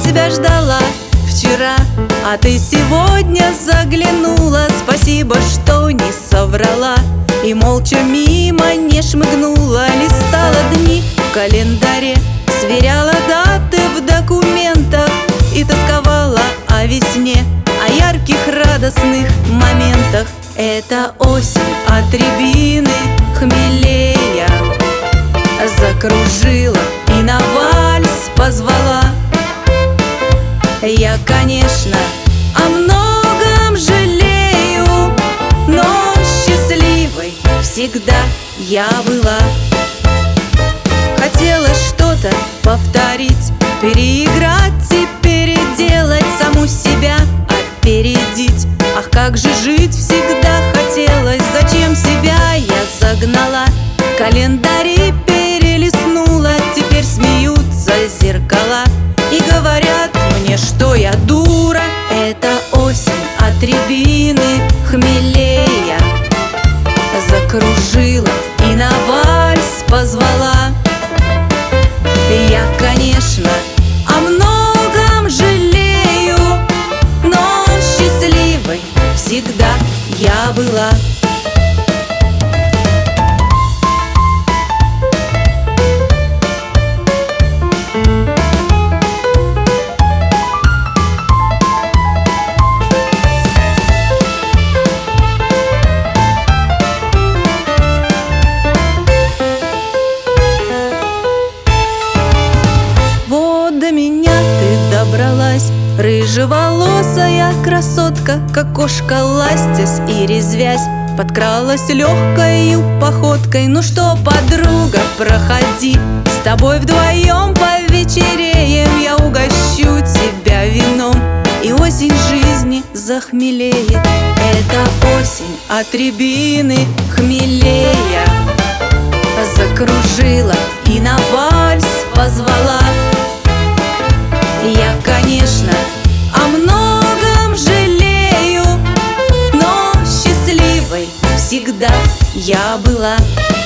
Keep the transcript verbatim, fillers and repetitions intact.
тебя ждала вчера, а ты сегодня заглянула. Спасибо, что не соврала и молча мимо не шмыгнула. Листала дни в календаре, сверяла даты в документах и тосковала о весне, о ярких радостных моментах. Это осень от рябины хмелея закружила и на вальс позвала. Я, конечно, о многом жалею, но счастливой всегда я была. Хотела что-то повторить, переиграть и переделать, саму себя опередить. Ах, как же жить всегда хотелось, зачем себя я загнала, календари перелистнула. Теперь смеются зеркала и говорят мне, что я дура. Это осень от рябины хмелея закружила и на вальс позвала. Я, конечно, о многом жалею, но счастливой всегда я была. До меня ты добралась, рыжеволосая красотка, как кошка ластясь и резвясь, подкралась легкою походкой. Ну что, подруга, проходи, с тобой вдвоем повечереем. Я угощу тебя вином, и осень жизни захмелеет. Это осень от рябины хмелея закружила и на вальс позвала. Я, конечно, о многом жалею, но счастливой всегда я была.